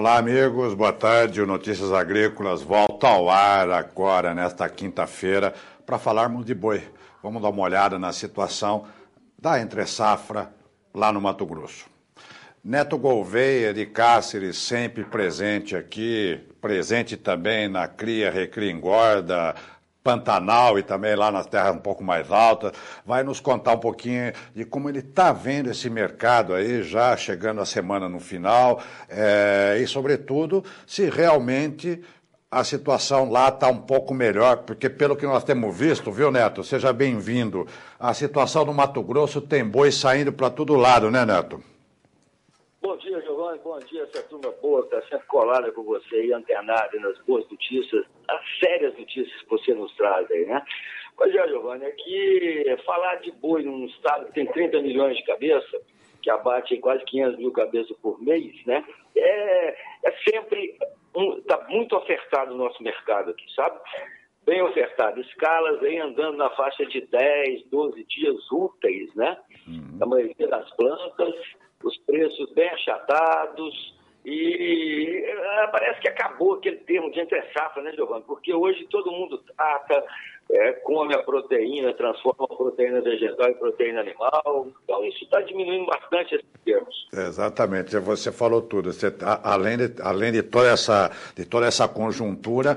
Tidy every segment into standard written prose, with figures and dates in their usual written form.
Olá, amigos, boa tarde. O Notícias Agrícolas volta ao ar agora, nesta quinta-feira, para falarmos de boi. Vamos dar uma olhada na situação da entre-safra lá no Mato Grosso. Neto Gouveia de Cáceres, sempre presente aqui, presente também na cria, recria, engorda, Pantanal e também lá nas terras um pouco mais altas, vai nos contar um pouquinho de como ele está vendo esse mercado aí, já chegando a semana no final, e sobretudo se realmente a situação lá está um pouco melhor, porque pelo que nós temos visto, viu, Neto? Seja bem-vindo. A situação no Mato Grosso tem boi saindo para todo lado, né, Neto? Bom dia, Giovanni. Bom dia, essa turma boa que está sempre colada com você e antenada nas boas notícias, as sérias notícias que você nos traz aí, né? Pois é, Giovanni, aqui falar de boi num estado que tem 30 milhões de cabeças, que abate quase 500 mil cabeças por mês, né? É sempre, está muito ofertado o nosso mercado aqui, sabe? Bem ofertado. Escalas aí andando na faixa de 10, 12 dias úteis, né? A maioria das plantas, os preços bem achatados e parece que acabou aquele termo de entre-safra, né, Giovanni? Porque hoje todo mundo trata, come a proteína, transforma a proteína vegetal em proteína animal, então isso está diminuindo bastante esses termos. Exatamente, você falou tudo. Você, além de toda essa conjuntura,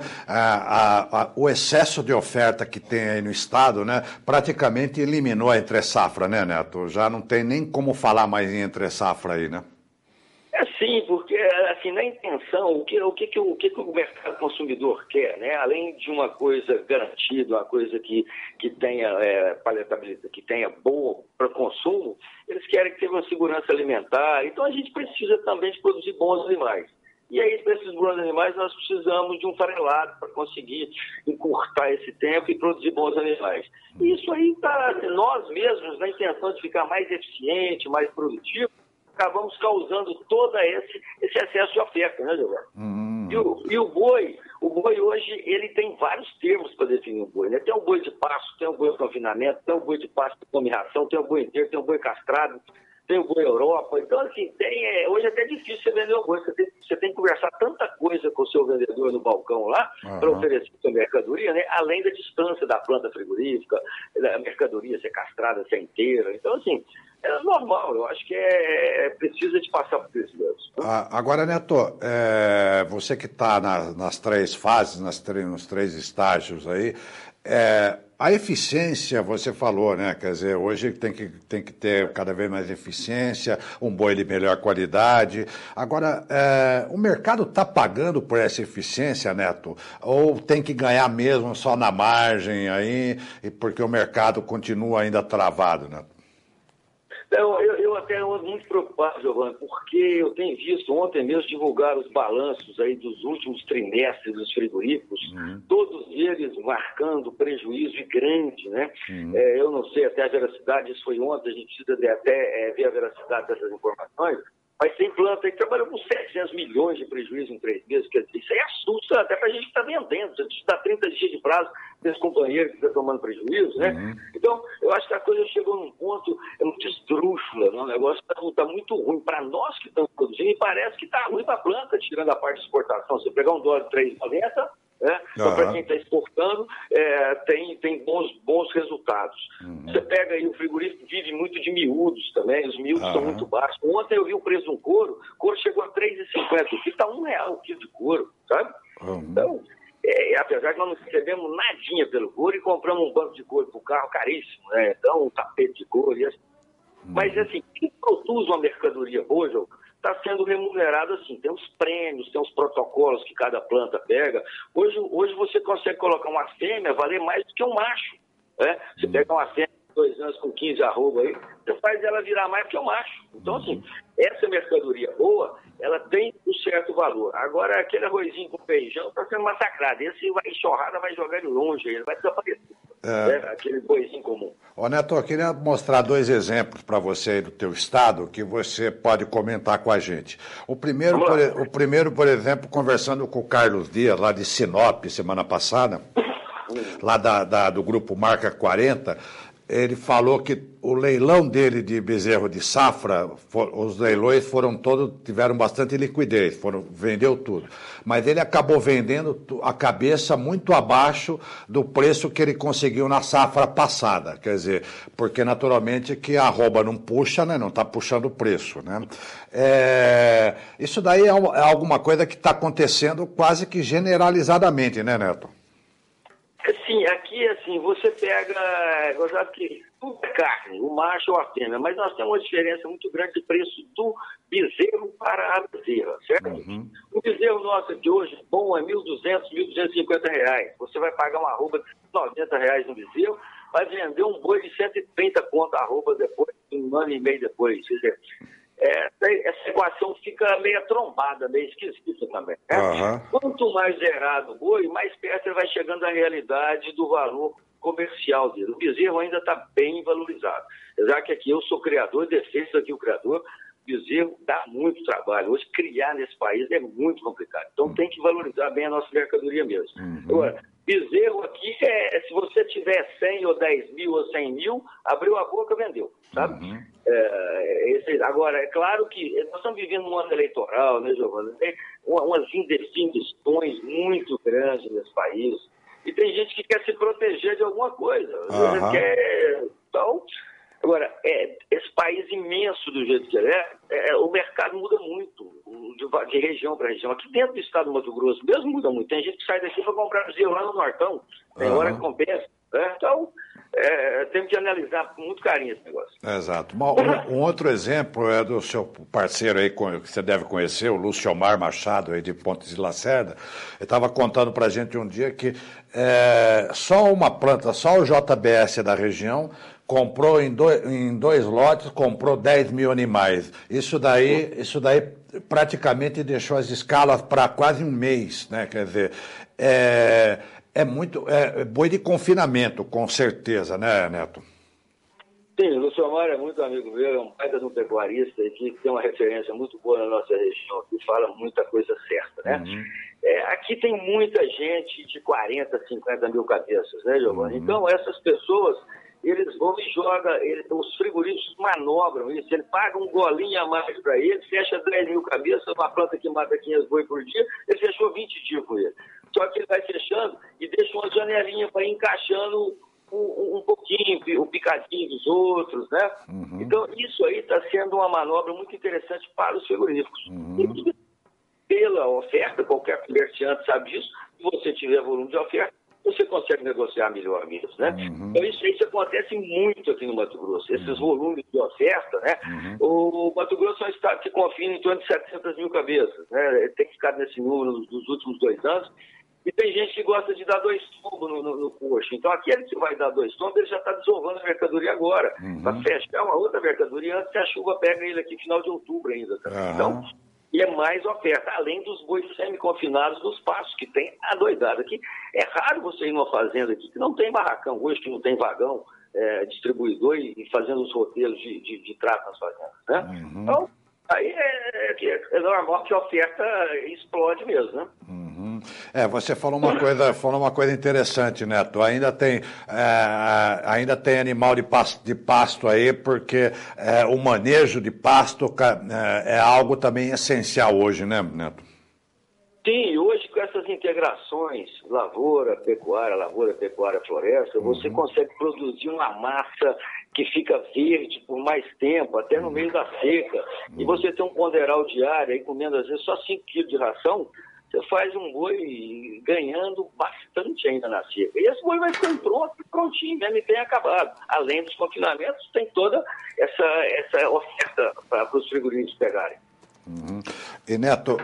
o excesso de oferta que tem aí no estado, né, praticamente eliminou a entre-safra, né, Neto? Já não tem nem como falar mais em entre-safra aí, né? Sim, porque assim, na intenção, o que o mercado consumidor quer, né? Além de uma coisa garantida, uma coisa que tenha palatabilidade, que tenha boa para consumo, eles querem que tenha uma segurança alimentar. Então a gente precisa também de produzir bons animais. E aí, para esses bons animais, nós precisamos de um farelado para conseguir encurtar esse tempo e produzir bons animais. E isso aí está, nós mesmos, na intenção de ficar mais eficiente, mais produtivo, acabamos causando todo esse excesso de oferta, né, Giovanni? E o boi hoje, ele tem vários termos para definir o boi, né? Tem o boi de pasto, tem o boi de confinamento, tem o boi de pasto que come ração, tem o boi inteiro, tem o boi castrado, tem o boi Europa. Então, assim, hoje é até difícil você vender o boi. Você tem que conversar tanta coisa com o seu vendedor no balcão lá para oferecer sua mercadoria, né? Além da distância da planta frigorífica, da mercadoria ser castrada, ser inteira. Então, assim, é normal. Eu acho que precisa de passar por isso mesmo. Agora, Neto, você que está nas três fases, nos três estágios aí, a eficiência, você falou, né? Quer dizer, hoje tem que ter cada vez mais eficiência, um boi de melhor qualidade. Agora, o mercado está pagando por essa eficiência, Neto? Ou tem que ganhar mesmo só na margem aí, porque o mercado continua ainda travado, Neto? Então, eu até ando muito preocupado, Giovanni, porque eu tenho visto ontem mesmo divulgar os balanços aí dos últimos trimestres dos frigoríficos, todos eles marcando prejuízo grande, né? Eu não sei até a veracidade, isso foi ontem, a gente precisa até ver a veracidade dessas informações, mas tem planta aí que trabalhou com 700 milhões de prejuízo em 3 meses, quer dizer, isso aí assusta até para a gente que está vendendo, a gente está 30 dias de prazo desse companheiro que está tomando prejuízo, né? Então, eu acho que a coisa chegou num ponto muito esdrúxula, né? O negócio está muito ruim para nós que estamos produzindo e parece que está ruim para a planta, tirando a parte de exportação. Você pegar um dólar de 3,90, né? Então, para quem está exportando, tem bons resultados. Você pega aí, o frigorífico vive muito de miúdos também, os miúdos são muito baixos. Ontem eu vi o preço de um couro chegou a R$3,50, o que está R$1 o quilo de couro, sabe? Então, apesar que nós não recebemos nadinha pelo couro e compramos um banco de couro para o carro caríssimo, né? Então, um tapete de couro e assim. Mas, assim, quem produz uma mercadoria hoje, está sendo remunerado assim, tem os prêmios, tem os protocolos que cada planta pega. Hoje você consegue colocar uma fêmea valer mais do que um macho, né? Você pega uma fêmea de 2 anos com 15 arroba aí, você faz ela virar mais do que um macho. Então, assim, essa mercadoria boa, ela tem um certo valor. Agora, aquele arrozinho com feijão está sendo massacrado. Esse enxurrada vai jogar ele longe, ele vai desaparecer. Aquele boizinho comum. Neto, eu queria mostrar 2 exemplos para você aí do teu estado que você pode comentar com a gente. O primeiro, por exemplo, conversando com o Carlos Dias, lá de Sinop, semana passada, lá do grupo Marca 40, ele falou que o leilão dele de bezerro de safra, os leilões tiveram bastante liquidez, vendeu tudo. Mas ele acabou vendendo a cabeça muito abaixo do preço que ele conseguiu na safra passada. Quer dizer, porque naturalmente que a arroba não puxa, né? Não está puxando o preço, né? Isso daí é alguma coisa que está acontecendo quase que generalizadamente, né, Neto? Sim, aqui assim, você pega, gostado que tudo é carne, o macho ou a fêmea, mas nós temos uma diferença muito grande de preço do bezerro para a bezerra, certo? Uhum. O bezerro nosso de hoje, bom, é R$1.200, R$1.250. Você vai pagar uma arroba de R$90 no bezerro, vai vender um boi de 130 conto a arroba depois, um ano e meio depois. Quer dizer, essa equação fica meio trombada, meio esquisita também. Né? Uhum. Quanto mais zerado o boi, mais perto ele vai chegando da realidade do valor comercial dele. O bezerro ainda está bem valorizado. Apesar que aqui eu sou criador, defendo aqui o criador, o bezerro dá muito trabalho. Hoje, criar nesse país é muito complicado. Então, tem que valorizar bem a nossa mercadoria mesmo. Uhum. Agora, bezerro aqui se você tiver 100 ou 10 mil ou 100 mil, abriu a boca, vendeu, sabe? Uhum. Agora, é claro que nós estamos vivendo um ano eleitoral, né, Giovana? Tem umas indefinições muito grandes nesse país. E tem gente que quer se proteger de alguma coisa. Uhum. Então, agora, esse país imenso do jeito que ele o mercado muda muito, de região para região. Aqui dentro do estado do Mato Grosso mesmo muda muito. Tem gente que sai daqui para comprar bezerro lá no Nortão. Tem hora que compensa. Então, temos que analisar com muito carinho esse negócio. Exato. Um outro exemplo é do seu parceiro aí, que você deve conhecer, o Luciomar Machado, aí de Pontes de Lacerda. Ele estava contando para a gente um dia que só uma planta, só o JBS da região, comprou em dois lotes, comprou 10 mil animais. Isso daí praticamente deixou as escalas para quase um mês, né? Quer dizer, boi de confinamento, com certeza, né, Neto? Sim, o Luciomar é muito amigo meu, é um baita de um pecuarista que tem uma referência muito boa na nossa região, que fala muita coisa certa, né? Uhum. Aqui tem muita gente de 40, 50 mil cabeças, né, Giovanni? Uhum. Então, essas pessoas, eles vão e jogam, os frigoríficos manobram isso, ele paga um golinho a mais para ele, fecha 10 mil cabeças, uma planta que mata 500 boi por dia, ele fechou 20 dias com ele. Só que ele vai fechando e deixa uma janelinha para ir encaixando um pouquinho, o picadinho dos outros, né? Uhum. Então, isso aí está sendo uma manobra muito interessante para os frigoríficos. Uhum. Pela oferta, qualquer comerciante sabe disso, se você tiver volume de oferta, você consegue negociar melhor mesmo, né? Uhum. Então, isso acontece muito aqui no Mato Grosso, esses volumes de oferta, né? Uhum. O Mato Grosso é um estado que confina em torno de 700 mil cabeças, né? Ele tem ficado nesse número nos últimos 2 anos, e tem gente que gosta de dar 2 tombos no coxo. Então, aquele que vai dar 2 tombos, ele já está desovando a mercadoria agora, para fechar uma outra mercadoria antes que a chuva pega ele aqui final de outubro ainda. Tá? Uhum. Então, e é mais oferta, além dos bois semi-confinados dos pastos, que tem adoidado aqui. É raro você ir numa fazenda aqui que não tem barracão hoje, que não tem vagão, distribuidor e fazendo os roteiros de trato nas fazendas, né? Uhum. Então, aí é normal que a oferta explode mesmo, né? Uhum. Você falou uma coisa interessante, Neto. Ainda tem animal de pasto aí, porque o manejo de pasto é algo também essencial hoje, né, Neto? Sim, hoje com essas integrações lavoura, pecuária, floresta, você consegue produzir uma massa que fica verde por mais tempo, até no meio da seca. E você tem um ponderal diário, aí comendo às vezes só 5 quilos de ração, você faz um boi ganhando bastante ainda na seca. E esse boi vai ficando prontinho, mesmo e bem acabado. Além dos confinamentos, tem toda essa oferta para os frigoríficos pegarem. Uhum. E Neto,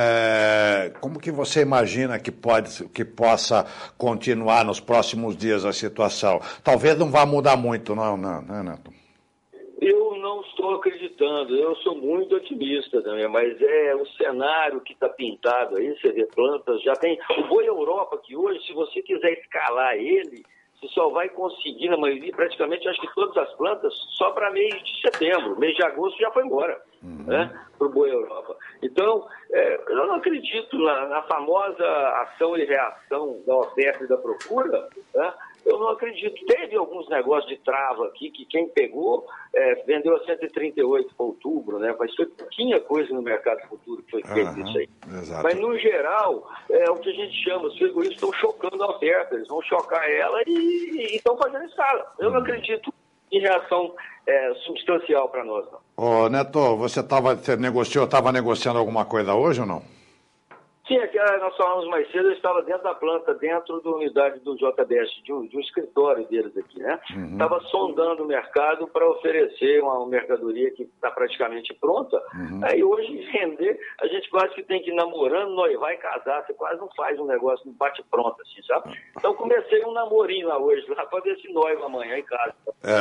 como que você imagina que possa continuar nos próximos dias a situação? Talvez não vá mudar muito, não, né, Neto? Eu não estou acreditando, eu sou muito otimista também, mas o cenário que está pintado aí, você vê plantas, já tem o boi Europa, que hoje, se você quiser escalar ele, você só vai conseguir, na maioria, praticamente, acho que todas as plantas, só para mês de setembro. Mês de agosto já foi embora, né, para o boi Europa. Então, eu não acredito na famosa ação e reação da oferta e da procura, né? eu não acredito. Teve alguns negócios de trava aqui, que quem pegou vendeu a 138 para outubro, né? Mas foi pouquinha coisa no mercado futuro que foi feito isso aí. Exato. Mas, no geral, é o que a gente chama, os frigoríficos estão chocando a oferta, eles vão chocar ela e estão fazendo escala. Eu não acredito em reação substancial para nós, não. Ô, Neto, você estava negociando alguma coisa hoje ou não? Sim, aqui nós falamos mais cedo, eu estava dentro da planta, dentro da unidade do JBS, de um escritório deles aqui, né? Estava sondando o mercado para oferecer uma mercadoria que está praticamente pronta. Aí hoje, vender, a gente quase que tem que ir namorando, noivar e casar. Você quase não faz um negócio, não bate pronto, assim, sabe? Então comecei um namorinho lá hoje, lá para ver se noiva amanhã em casa.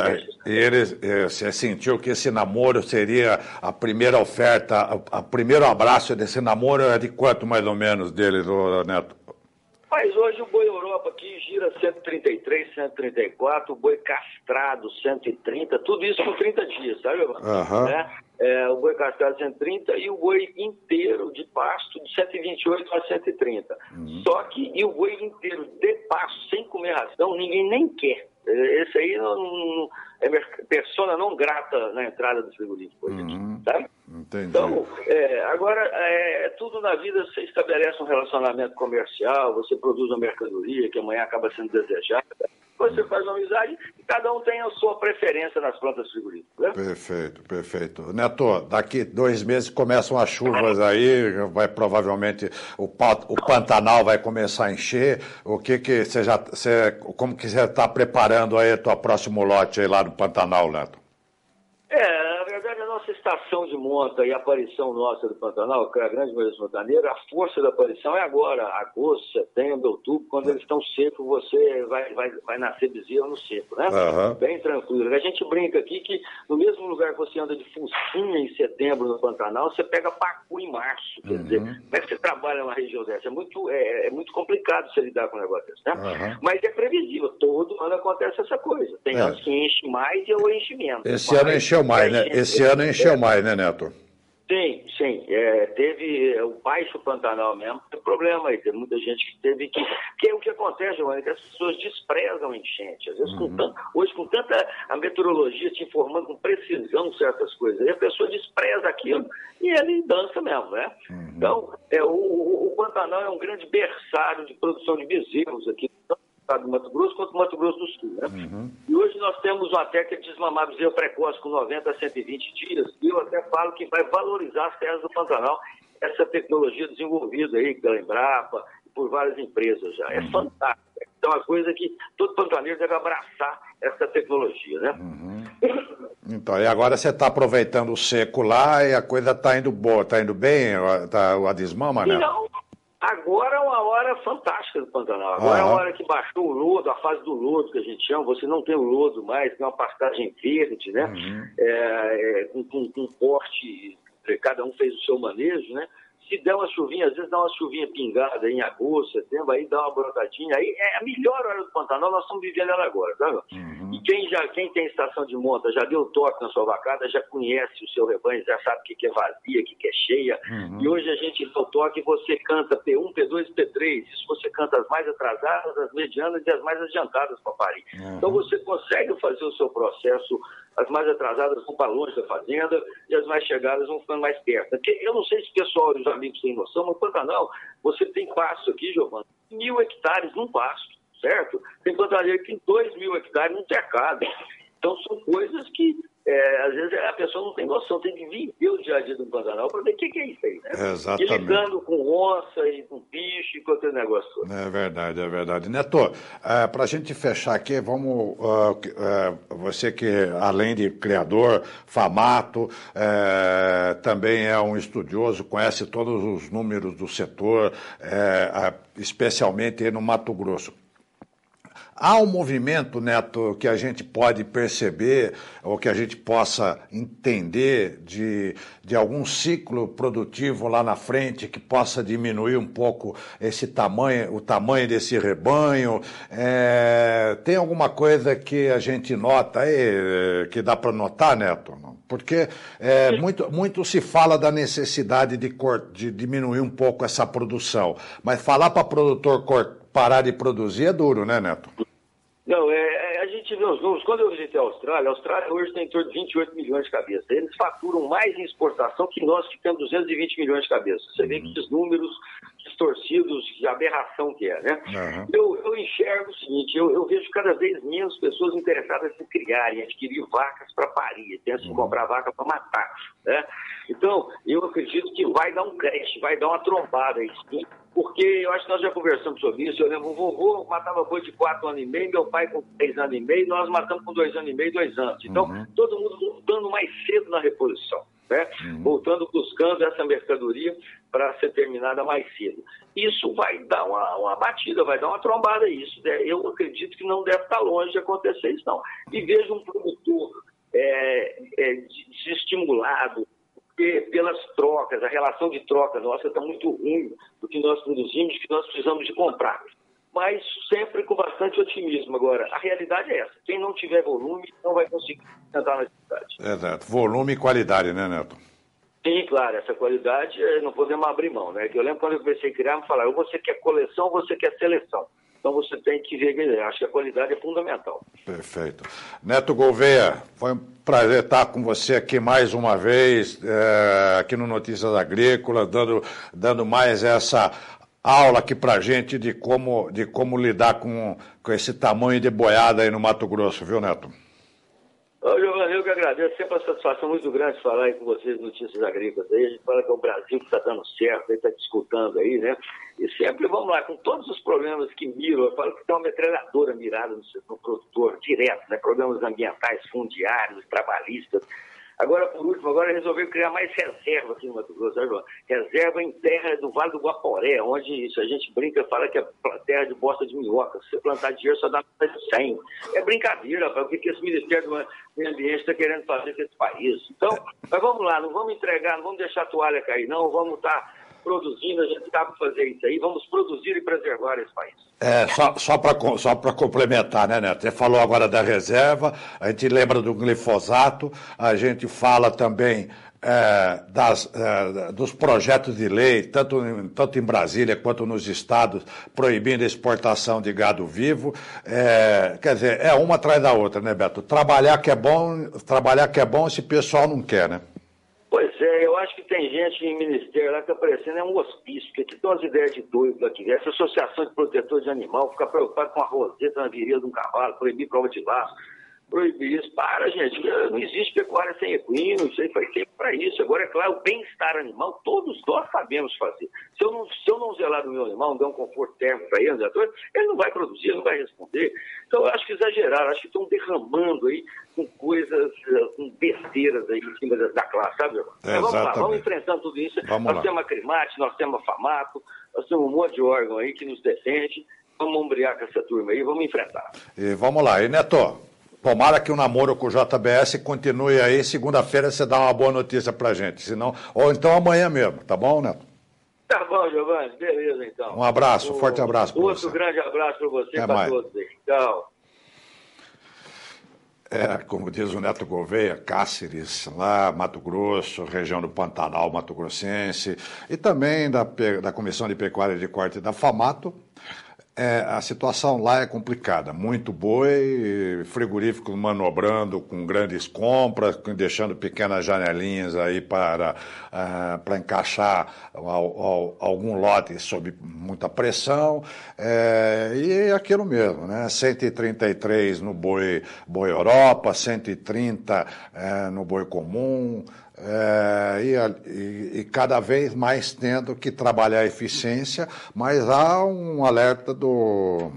Você sentiu que esse namoro seria a primeira oferta, o primeiro abraço desse namoro é de quanto mais ou menos dele, Neto? Mas hoje o boi Europa aqui gira 133, 134, o boi castrado 130, tudo isso com 30 dias, sabe, Evandro? O boi castrado 130 e o boi inteiro de pasto de 128 a 130. Só que e o boi inteiro de pasto sem comer ração, ninguém nem quer. Esse aí não é persona não grata na entrada do frigorífico, sabe? Entendi. Então, agora, tudo na vida, você estabelece um relacionamento comercial, você produz uma mercadoria que amanhã acaba sendo desejada, você faz uma amizade e cada um tem a sua preferência nas plantas frigoríficas. Né? Perfeito. Neto, daqui 2 meses começam as chuvas aí, vai provavelmente o Pantanal vai começar a encher. O que como que você está preparando aí o teu próximo lote aí lá no Pantanal, Neto? Na verdade, a nossa estação de monta e a aparição nossa do Pantanal, que é a grande maioria dos montaneiros, a força da aparição é agora, agosto, setembro, outubro, quando eles estão secos, você vai nascer bezerro no seco, né? Bem tranquilo. A gente brinca aqui que no mesmo lugar que você anda de focinha em setembro no Pantanal, você pega pacu em março. Quer dizer, como é que você trabalha numa região dessa? É muito complicado você lidar com um negócio desse, né? Mas é previsível, todo ano acontece essa coisa. Tem anos que enche mais e eu enche menos. Esse ano encheu mais, né? Esse ano encheu mais, né, Neto? Sim. Teve o baixo Pantanal mesmo, tem problema aí, tem muita gente que teve que... Porque o que acontece, Giovanni, é que as pessoas desprezam a enchente. Às vezes, hoje, com tanta a meteorologia te informando com precisão certas coisas, aí a pessoa despreza aquilo e ele dança mesmo, né? Então, o Pantanal é um grande berçário de produção de bezerros aqui, tanto do Mato Grosso quanto do Mato Grosso do Sul, né? E hoje nós temos uma técnica de desmamar bezerro precoce com 90 a 120 dias, e eu até falo que vai valorizar as terras do Pantanal, essa tecnologia desenvolvida aí pela Embrapa e por várias empresas já. É fantástico. Então, é uma coisa que todo pantaneiro deve abraçar essa tecnologia, né? Então, e agora você está aproveitando o seco lá e a coisa está indo boa, está indo bem a desmama, né? Não. Agora é uma hora fantástica do Pantanal. Agora é a hora que baixou o lodo, a fase do lodo que a gente chama. Você não tem o lodo mais, tem uma pastagem verde, né? Com corte, cada um fez o seu manejo, né? Se der uma chuvinha, às vezes dá uma chuvinha pingada em agosto, setembro, aí dá uma brotadinha. Aí é a melhor hora do Pantanal, nós estamos vivendo ela agora, tá? E quem tem estação de monta, já deu toque na sua vacada, já conhece o seu rebanho, já sabe o que é vazia, o que é cheia. E hoje a gente dá o toque e você canta P1, P2 e P3. Isso você canta as mais atrasadas, as medianas e as mais adiantadas para parir. Então você consegue fazer o seu processo. As mais atrasadas vão para longe da fazenda e as mais chegadas vão ficando mais perto. Porque eu não sei se o pessoal e os amigos têm noção, mas no Pantanal você tem pasto aqui, Giovanni, 1.000 hectares num pasto, certo? Tem pantaneiro que tem 2.000 hectares num cercado. Então são coisas que às vezes a pessoa não tem noção, tem que viver o dia a dia do Pantanal para ver o que é isso aí, né? Exatamente. E lidando com onça e com bicho e com aquele negócio todo. É verdade. Neto, para a gente fechar aqui, vamos. Você que, além de criador, famato, também é um estudioso, conhece todos os números do setor, especialmente no Mato Grosso. Há um movimento, Neto, que a gente pode perceber ou que a gente possa entender de algum ciclo produtivo lá na frente que possa diminuir um pouco o tamanho desse rebanho? Tem alguma coisa que a gente nota aí, que dá para notar, Neto? Porque muito se fala da necessidade de diminuir um pouco essa produção, mas falar para produtor parar de produzir é duro, né, Neto? Não, a gente vê os números. Quando eu visitei a Austrália hoje tem em torno de 28 milhões de cabeças. Eles faturam mais em exportação que nós, que temos 220 milhões de cabeças. Você vê que esses números distorcidos, de aberração que é, né? Eu enxergo o seguinte, eu vejo cada vez menos pessoas interessadas em criar, em adquirir vacas para parir, pensam em comprar vaca para matar, né? Então, eu acredito que vai dar um crash, vai dar uma trombada aí, sim, porque eu acho que nós já conversamos sobre isso. Eu lembro, o vovô matava boi de 4 anos e meio, meu pai com 3 anos e meio, nós matamos com 2 anos e meio, 2 anos. Então, todo mundo voltando mais cedo na reposição, né? Voltando, buscando essa mercadoria para ser terminada mais cedo. Isso vai dar uma batida, vai dar uma trombada. Isso, né? Eu acredito que não deve estar longe de acontecer isso, não. E vejo um produtor desestimulado, pelas trocas, a relação de troca nossa está muito ruim do que nós produzimos, que nós precisamos de comprar. Mas sempre com bastante otimismo. Agora, a realidade é essa. Quem não tiver volume não vai conseguir entrar na cidade. Exato. Volume e qualidade, né, Neto? Sim, claro. Essa qualidade não podemos abrir mão, né? Que eu lembro quando eu comecei a criar, me falaram, você quer coleção ou você quer seleção? Então você tem que ver, acho que a qualidade é fundamental. Perfeito. Neto Gouveia, foi um prazer estar com você aqui mais uma vez, aqui no Notícias Agrícolas, dando mais essa aula aqui para a gente de como lidar com esse tamanho de boiada aí no Mato Grosso, viu, Neto? Ô, Giovanni, eu que agradeço, sempre uma satisfação muito grande falar aí com vocês Notícias Agrícolas. Aí a gente fala que é o Brasil que está dando certo, está disputando aí, né? E sempre, vamos lá, com todos os problemas que miram, eu falo que tem uma metralhadora mirada no produtor, direto, né? Problemas ambientais, fundiários, trabalhistas. Agora, por último, resolveu criar mais reserva aqui no Mato Grosso, né, João? Reserva em terra do Vale do Guaporé, onde isso, a gente brinca, fala que é terra de bosta de minhoca. Se você plantar dinheiro, só dá mais de 100. É brincadeira, rapaz, o que esse Ministério do Meio Ambiente está querendo fazer com esse país. Então, mas vamos lá, não vamos entregar, não vamos deixar a toalha cair, não, vamos estar produzindo, a gente sabe fazer isso aí, vamos produzir e preservar esse país. Só para complementar, né, Neto? Você falou agora da reserva, a gente lembra do glifosato, a gente fala também dos projetos de lei, tanto em Brasília quanto nos estados, proibindo a exportação de gado vivo. Quer dizer, é uma atrás da outra, né, Beto? Trabalhar que é bom, esse pessoal não quer, né? Pois é, eu acho que tem gente em ministério lá que está parecendo um hospício, que tem umas ideias de doido aqui. Essa associação de protetores de animal fica preocupada com a roseta na virilha de um cavalo, proibir prova de laço, proibir isso. Para, gente, não existe pecuária sem equino, isso aí foi feito para isso. Agora, é claro, o bem-estar animal, todos nós sabemos fazer. Se eu não zelar do meu animal, não der um conforto térmico para ele não vai produzir, ele não vai responder. Então, eu acho que exageraram, acho que estão derramando aí com coisas, com besteiras aí em cima da classe, sabe? Mas vamos lá, vamos enfrentando tudo isso. Nós temos a Crimate, nós temos a Famato, nós temos um monte de órgão aí que nos defende. Vamos ombrear com essa turma aí, vamos enfrentar. E vamos lá, e Neto, tomara que o namoro com o JBS continue aí, segunda-feira você dá uma boa notícia pra gente, senão, ou então amanhã mesmo, tá bom, Neto? Tá bom, Giovanni, beleza então. Um abraço, forte abraço para você. Outro grande abraço para você e para todos aí. Tchau. Como diz o Neto Gouveia, Cáceres, lá, Mato Grosso, região do Pantanal Mato Grossense, e também da Comissão de Pecuária de Corte da Famato. A situação lá é complicada, muito boi, frigoríficos manobrando com grandes compras, deixando pequenas janelinhas aí para encaixar algum lote sob muita pressão, e aquilo mesmo, né? 133 no boi Europa, 130 no boi comum, e cada vez mais tendo que trabalhar a eficiência, mas há um alerta do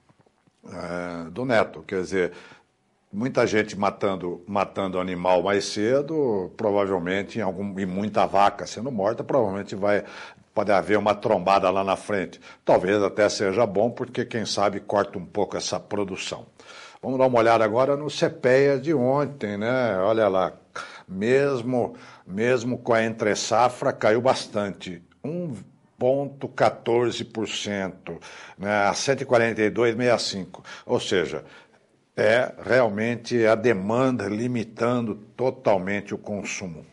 Neto, quer dizer, muita gente matando animal mais cedo, provavelmente, e muita vaca sendo morta, provavelmente pode haver uma trombada lá na frente. Talvez até seja bom, porque quem sabe corta um pouco essa produção. Vamos dar uma olhada agora no CPEA de ontem, né? Olha lá, mesmo com a entre-safra, caiu bastante, 1,14%, né, a 142,65. Ou seja, realmente a demanda limitando totalmente o consumo.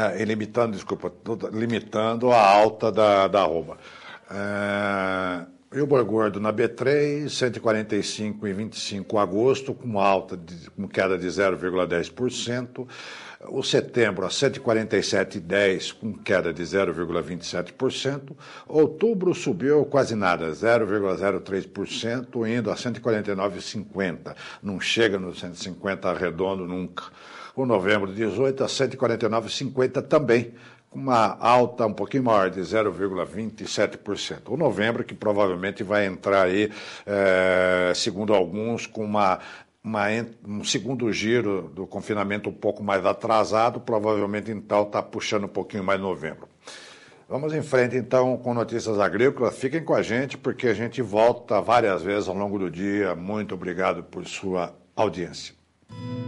Limitando a alta da arroba. E o boi gordo na B3, 145,25 agosto, com queda de 0,10%. O setembro a 147,10 com queda de 0,27%. Outubro subiu quase nada, 0,03%, indo a 149,50. Não chega nos 150 arredondo nunca. O novembro 18 a 149,50 também, com uma alta um pouquinho maior, de 0,27%. O novembro, que provavelmente vai entrar aí, segundo alguns, com um segundo giro do confinamento um pouco mais atrasado, provavelmente então está puxando um pouquinho mais novembro. Vamos em frente então com notícias agrícolas. Fiquem com a gente porque a gente volta várias vezes ao longo do dia. Muito obrigado por sua audiência.